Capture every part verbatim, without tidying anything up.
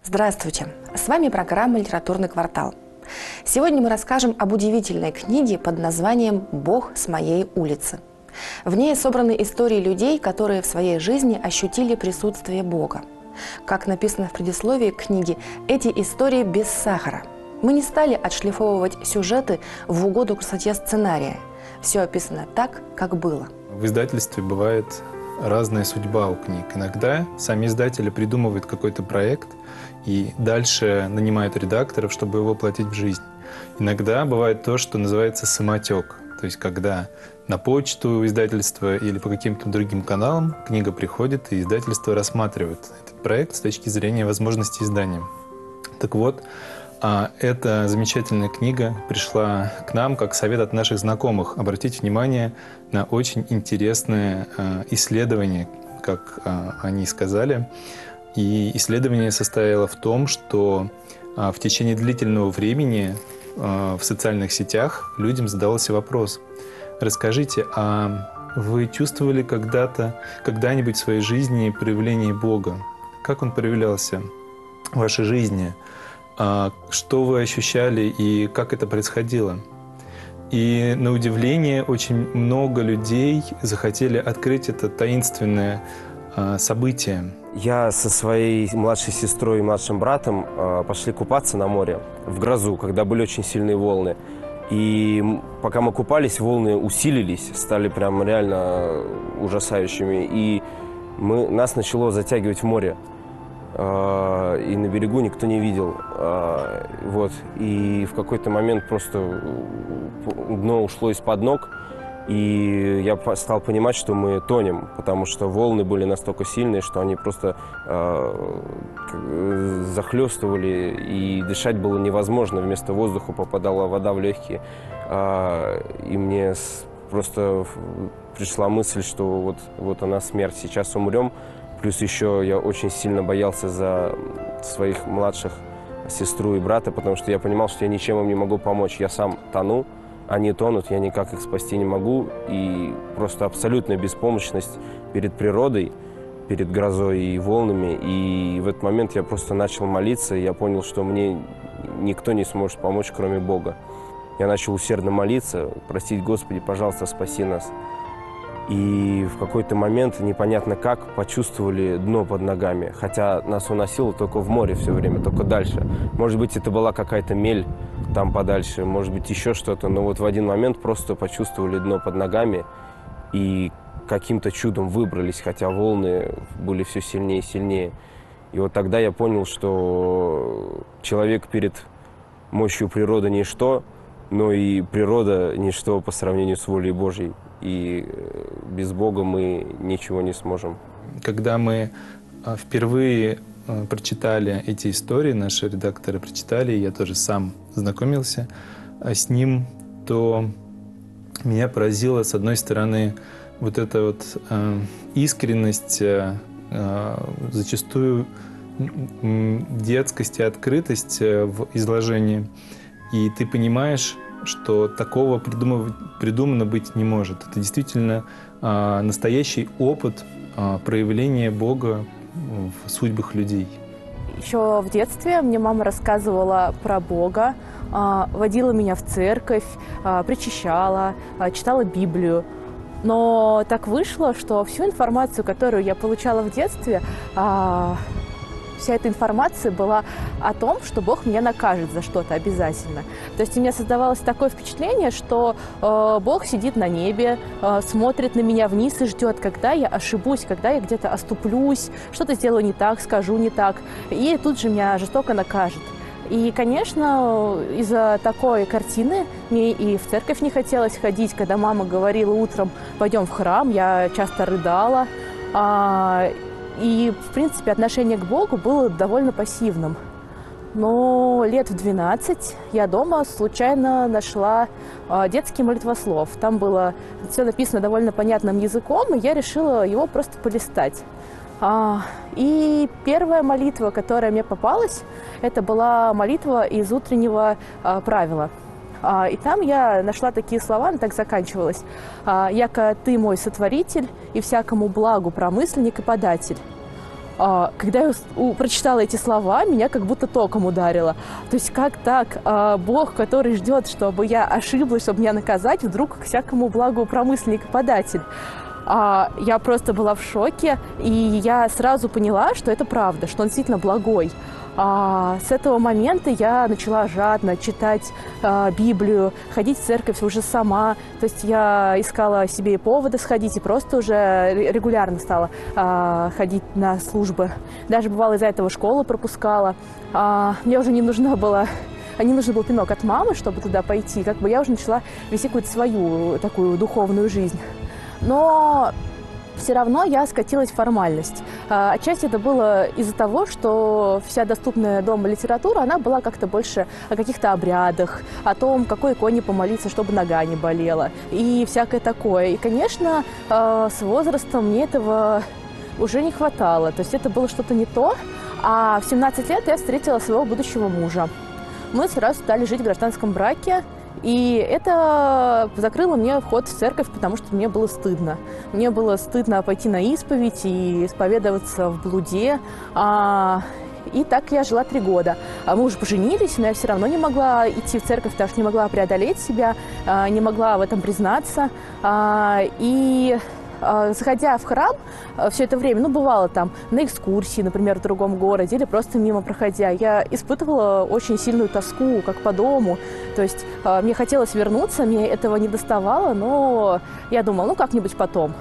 Здравствуйте! С вами программа «Литературный квартал». Сегодня мы расскажем об удивительной книге под названием «Бог с моей улицы». В ней собраны истории людей, которые в своей жизни ощутили присутствие Бога. Как написано в предисловии к книге, эти истории без сахара. Мы не стали отшлифовывать сюжеты в угоду красоте сценария. Все описано так, как было. В издательстве бывает разная судьба у книг. Иногда сами издатели придумывают какой-то проект и дальше нанимают редакторов, чтобы его воплотить в жизнь. Иногда бывает то, что называется самотек. То есть когда на почту издательства или по каким-то другим каналам книга приходит, и издательство рассматривает этот проект с точки зрения возможности издания. Так вот, эта замечательная книга пришла к нам как совет от наших знакомых. Обратите внимание на очень интересное исследование, как они сказали. И исследование состояло в том, что в течение длительного времени в социальных сетях людям задавался вопрос: расскажите, а вы чувствовали когда-то, когда-нибудь в своей жизни проявление Бога? Как Он проявлялся в вашей жизни? Что вы ощущали и как это происходило? И на удивление очень много людей захотели открыть это таинственное событие. Я со своей младшей сестрой и младшим братом пошли купаться на море в грозу, когда были очень сильные волны. И пока мы купались, волны усилились, стали прям реально ужасающими. И мы, нас начало затягивать в море. И на берегу никто не видел. Вот. И в какой-то момент просто дно ушло из-под ног. И я стал понимать, что мы тонем, потому что волны были настолько сильные, что они просто э, захлестывали, и дышать было невозможно. Вместо воздуха попадала вода в легкие. Э, и мне просто пришла мысль, что вот, вот она смерть, сейчас умрем. Плюс еще я очень сильно боялся за своих младших сестру и брата, потому что я понимал, что я ничем им не могу помочь. Я сам тону. Они тонут, я никак их спасти не могу. И просто абсолютная беспомощность перед природой, перед грозой и волнами. И в этот момент я просто начал молиться, и я понял, что мне никто не сможет помочь, кроме Бога. Я начал усердно молиться, просить: Господи, пожалуйста, спаси нас. И в какой-то момент, непонятно как, почувствовали дно под ногами. Хотя нас уносило только в море все время, только дальше. Может быть, это была какая-то мель там подальше, может быть, еще что-то. Но вот в один момент просто почувствовали дно под ногами и каким-то чудом выбрались, хотя волны были все сильнее и сильнее. И вот тогда я понял, что человек перед мощью природы ничто, но и природа ничто по сравнению с волей Божьей. И без Бога мы ничего не сможем. Когда мы впервые прочитали эти истории, наши редакторы прочитали, я тоже сам знакомился с ним, то меня поразило, с одной стороны, вот эта вот искренность, зачастую детскость и открытость в изложении. И ты понимаешь, что такого придумав... придумано быть не может. Это действительно а, настоящий опыт а, проявления Бога в судьбах людей. Еще в детстве мне мама рассказывала про Бога, а, водила меня в церковь, а, причащала, а, читала Библию. Но так вышло, что всю информацию, которую я получала в детстве, а, вся эта информация была о том, что Бог меня накажет за что-то обязательно. То есть у меня создавалось такое впечатление, что э, Бог сидит на небе, э, смотрит на меня вниз и ждет, когда я ошибусь, когда я где-то оступлюсь, что-то сделаю не так, скажу не так, и тут же меня жестоко накажет. И, конечно, из-за такой картины мне и в церковь не хотелось ходить. Когда мама говорила утром: пойдем в храм, я часто рыдала. А, И, в принципе, отношение к Богу было довольно пассивным. Но лет в двенадцать я дома случайно нашла э, детский молитвослов. Там было все написано довольно понятным языком, и я решила его просто полистать. А, и первая молитва, которая мне попалась, это была молитва из утреннего а, правила. А, и там я нашла такие слова, она так заканчивалась: «Яко ты мой сотворитель, и всякому благу промысленник и податель». А, когда я у, прочитала эти слова, меня как будто током ударило. То есть как так а, Бог, который ждет, чтобы я ошиблась, чтобы меня наказать, вдруг к всякому благу промысленник и податель. А, я просто была в шоке, и я сразу поняла, что это правда, что он действительно благой. А, с этого момента я начала жадно читать а, Библию, ходить в церковь уже сама. То есть я искала себе и поводы сходить, и просто уже регулярно стала а, ходить на службы. Даже бывало из-за этого школу пропускала. А, мне уже не нужна была... Не нужен был пинок от мамы, чтобы туда пойти. Как бы я уже начала вести какую-то свою такую духовную жизнь. Но все равно я скатилась в формальность. Отчасти это было из-за того, что вся доступная дома литература, она была как-то больше о каких-то обрядах, о том, какой иконе помолиться, чтобы нога не болела, и всякое такое. И, конечно, с возрастом мне этого уже не хватало. То есть это было что-то не то. А в семнадцать лет я встретила своего будущего мужа. Мы сразу стали жить в гражданском браке. И это закрыло мне вход в церковь, потому что мне было стыдно. Мне было стыдно пойти на исповедь и исповедоваться в блуде. А, и так я жила три года. А мы уже поженились, но я все равно не могла идти в церковь, потому что не могла преодолеть себя, а, не могла в этом признаться. А, и... Заходя в храм все это время, ну, бывало там на экскурсии, например, в другом городе, или просто мимо проходя, я испытывала очень сильную тоску, как по дому. То есть мне хотелось вернуться, мне этого не доставало, но я думала, ну, как-нибудь потом.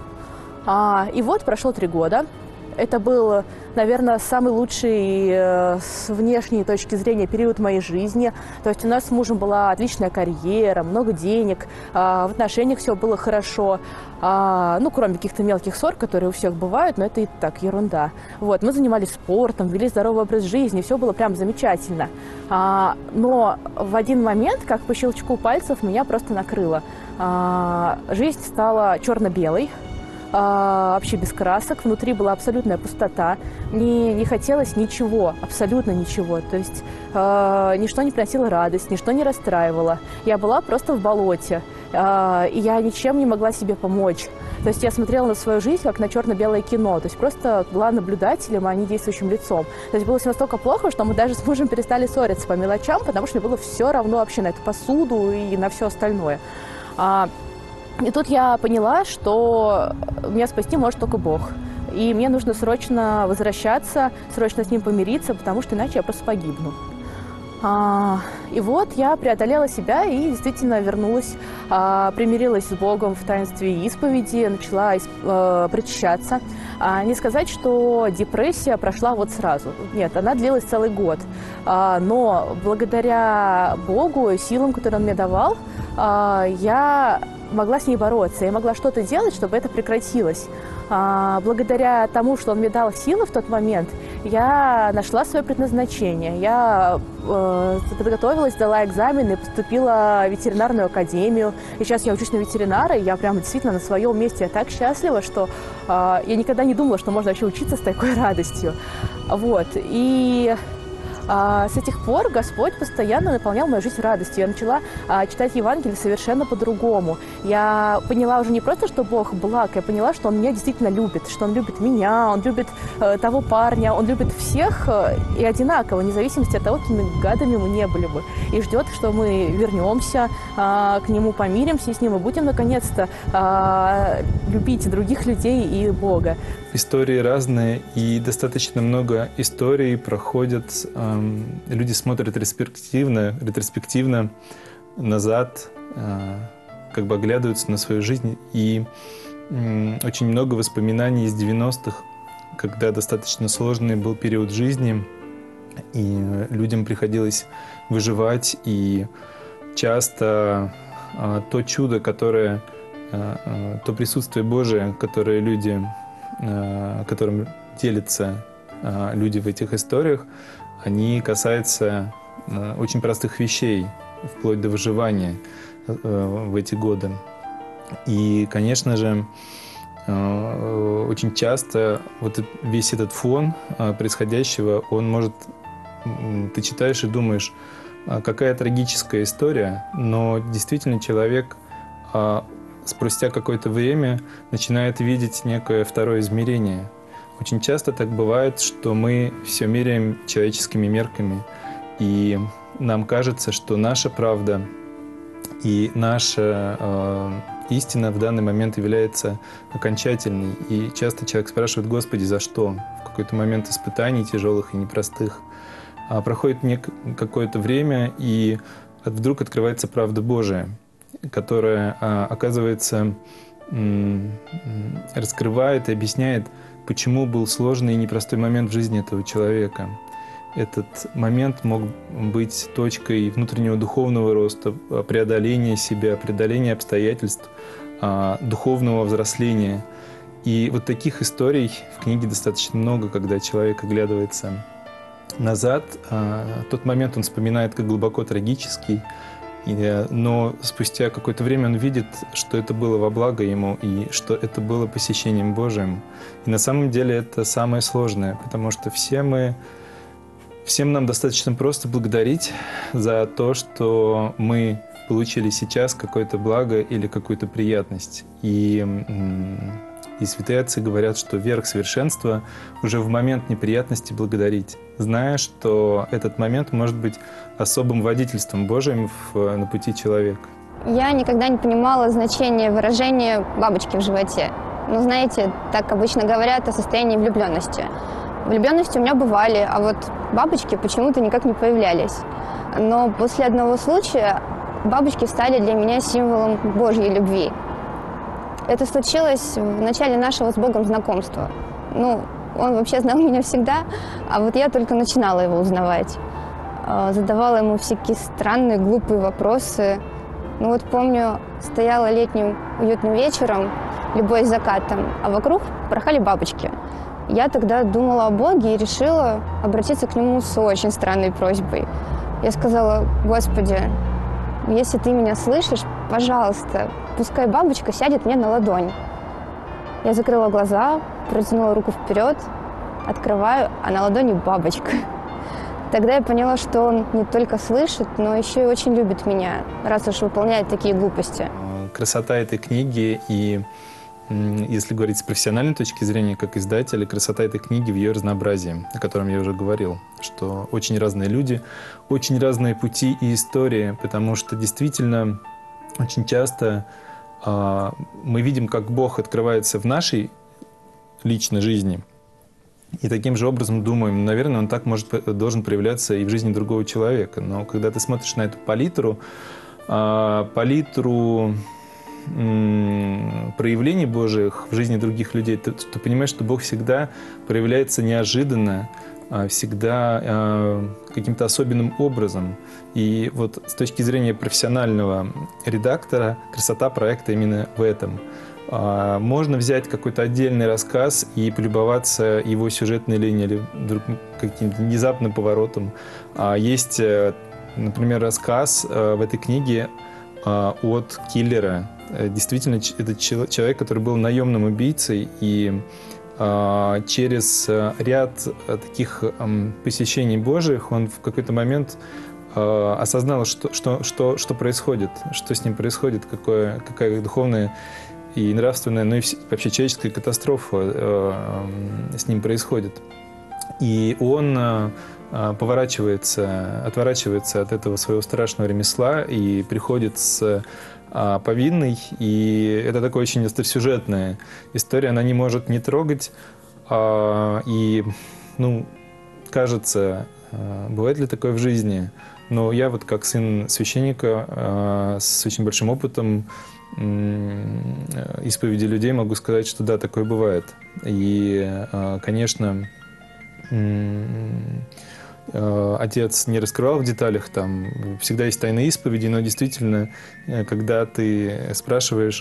А, и вот прошло три года. Это был, наверное, самый лучший э, с внешней точки зрения период моей жизни. То есть у нас с мужем была отличная карьера, много денег, э, в отношениях все было хорошо. Э, ну, кроме каких-то мелких ссор, которые у всех бывают, но это и так ерунда. Вот, мы занимались спортом, вели здоровый образ жизни, все было прям замечательно. Э, но в один момент, как по щелчку пальцев, меня просто накрыло. Э, жизнь стала черно-белой. А, вообще без красок, внутри была абсолютная пустота, не, не хотелось ничего, абсолютно ничего, то есть а, ничто не приносило радость, ничто не расстраивало, я была просто в болоте, а, и я ничем не могла себе помочь, то есть я смотрела на свою жизнь как на черно-белое кино, то есть просто была наблюдателем, а не действующим лицом, то есть было все настолько плохо, что мы даже с мужем перестали ссориться по мелочам, потому что мне было все равно вообще на эту посуду и на все остальное. А, И тут я поняла, что меня спасти может только Бог. И мне нужно срочно возвращаться, срочно с Ним помириться, потому что иначе я просто погибну. А, и вот я преодолела себя и действительно вернулась, а, примирилась с Богом в таинстве исповеди, начала а, причащаться. А, не сказать, что депрессия прошла вот сразу. Нет, она длилась целый год. А, но благодаря Богу и силам, которые Он мне давал, а, я могла с ней бороться, я могла что-то делать, чтобы это прекратилось. А, благодаря тому, что Он мне дал силы в тот момент, я нашла свое предназначение. Я э, подготовилась, дала экзамен и поступила в ветеринарную академию. И сейчас я учусь на ветеринара, и я прямо действительно на своем месте. Я так счастлива, что э, я никогда не думала, что можно вообще учиться с такой радостью. Вот. И А, с этих пор Господь постоянно наполнял мою жизнь радостью. Я начала а, читать Евангелие совершенно по-другому. Я поняла уже не просто, что Бог благ, я поняла, что Он меня действительно любит, что Он любит меня, Он любит э, того парня, Он любит всех э, и одинаково, вне зависимости от того, какими гадами мы не были бы. И ждет, что мы вернемся э, к Нему, помиримся с Ним и будем наконец-то э, любить других людей и Бога. Истории разные, и достаточно много историй проходят. Эм, люди смотрят ретроспективно, ретроспективно назад, э, как бы оглядываются на свою жизнь. И э, очень много воспоминаний из девяностых, когда достаточно сложный был период жизни, и людям приходилось выживать. И часто э, то чудо, которое, э, э, то присутствие Божие, которое люди... которым делятся люди в этих историях, они касаются очень простых вещей, вплоть до выживания в эти годы. И, конечно же, очень часто вот весь этот фон происходящего, он может... Ты читаешь и думаешь, какая трагическая история, но действительно человек... спустя какое-то время начинает видеть некое второе измерение. Очень часто так бывает, что мы все меряем человеческими мерками, и нам кажется, что наша правда и наша э, истина в данный момент является окончательной. И часто человек спрашивает: Господи, за что? В какой-то момент испытаний тяжелых и непростых. А проходит какое-то время, и вдруг открывается правда Божия, которая, оказывается, раскрывает и объясняет, почему был сложный и непростой момент в жизни этого человека. Этот момент мог быть точкой внутреннего духовного роста, преодоления себя, преодоления обстоятельств, духовного взросления. И вот таких историй в книге достаточно много, когда человек оглядывается назад. Тот момент он вспоминает как глубоко трагический, но спустя какое-то время он видит, что это было во благо ему и что это было посещением Божиим. И на самом деле это самое сложное, потому что все мы, всем нам достаточно просто благодарить за то, что мы получили сейчас какое-то благо или какую-то приятность. И, и святые отцы говорят, что верх совершенства уже в момент неприятности благодарить, зная, что этот момент может быть особым водительством Божиим в, на пути человека. Я никогда не понимала значения выражения «бабочки в животе». Ну, знаете, так обычно говорят о состоянии влюбленности. Влюбленности у меня бывали, а вот бабочки почему-то никак не появлялись. Но после одного случая бабочки стали для меня символом Божьей любви. Это случилось в начале нашего с Богом знакомства. Ну, он вообще знал меня всегда, а вот я только начинала его узнавать. Задавала ему всякие странные, глупые вопросы. Ну вот помню, стояла летним уютным вечером, любуясь закатом, а вокруг порхали бабочки. Я тогда думала о Боге и решила обратиться к нему с очень странной просьбой. Я сказала: Господи, если ты меня слышишь, пожалуйста, пускай бабочка сядет мне на ладонь. Я закрыла глаза, протянула руку вперед, открываю, а на ладони бабочка. Тогда я поняла, что он не только слышит, но еще и очень любит меня, раз уж выполняет такие глупости. Красота этой книги и, если говорить с профессиональной точки зрения, как издателя, красота этой книги в ее разнообразии, о котором я уже говорил, что очень разные люди, очень разные пути и истории, потому что действительно очень часто э, мы видим, как Бог открывается в нашей личной жизни, и таким же образом думаем, наверное, он так может, должен проявляться и в жизни другого человека. Но когда ты смотришь на эту палитру, э, палитру проявлений Божьих в жизни других людей, ты, ты понимаешь, что Бог всегда проявляется неожиданно, всегда э, каким-то особенным образом. И вот с точки зрения профессионального редактора красота проекта именно в этом. Э, можно взять какой-то отдельный рассказ и полюбоваться его сюжетной линией или вдруг каким-то внезапным поворотом. А есть, например, рассказ э, в этой книге э, от киллера. Действительно, это человек, который был наемным убийцей, и э, через ряд таких э, посещений Божьих он в какой-то момент э, осознал, что, что, что, что происходит, что с ним происходит, какое, какая духовная и нравственная, ну и вообще человеческая катастрофа э, э, с ним происходит. И он э, поворачивается, отворачивается от этого своего страшного ремесла и приходит с повинной, и это такая очень остросюжетная история, она не может не трогать, и, ну, кажется, бывает ли такое в жизни, но я вот как сын священника с очень большим опытом исповеди людей могу сказать, что да, такое бывает. И, конечно, отец не раскрывал в деталях, там всегда есть тайные исповеди, но действительно, когда ты спрашиваешь: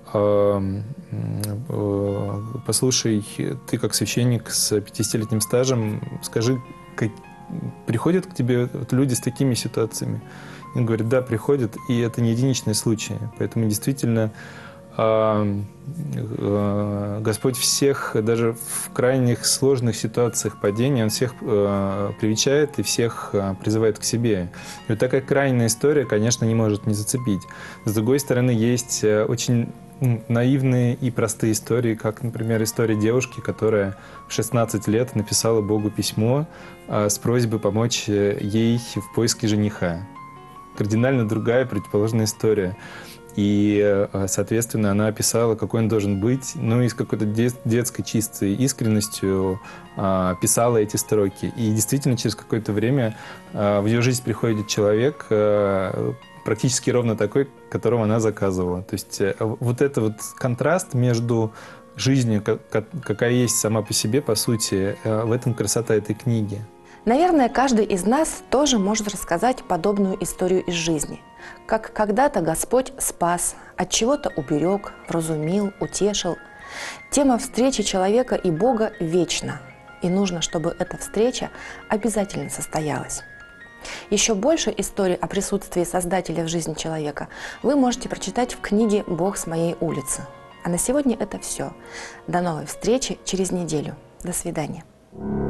послушай, ты как священник с пятидесятилетним стажем, скажи, как приходят к тебе вот люди с такими ситуациями? И он говорит: да, приходят, и это не единичные случаи. Поэтому действительно Господь всех, даже в крайних сложных ситуациях падения, Он всех привечает и всех призывает к себе. И вот такая крайняя история, конечно, не может не зацепить. С другой стороны, есть очень наивные и простые истории, как, например, история девушки, которая в шестнадцать лет написала Богу письмо а, с просьбой помочь ей в поиске жениха. Кардинально другая, противоположная история. И, соответственно, она описала, какой он должен быть, ну и с какой-то детской чистой искренностью а, писала эти строки. И действительно, через какое-то время а, в ее жизнь приходит человек, а, практически ровно такой, которого она заказывала. То есть вот этот вот контраст между жизнью, какая есть сама по себе, по сути, в этом красота этой книги. Наверное, каждый из нас тоже может рассказать подобную историю из жизни. Как когда-то Господь спас, от чего-то уберег, вразумил, утешил. Тема встречи человека и Бога вечна. И нужно, чтобы эта встреча обязательно состоялась. Еще больше историй о присутствии Создателя в жизни человека вы можете прочитать в книге «Бог с моей улицы». А на сегодня это все. До новой встречи через неделю. До свидания.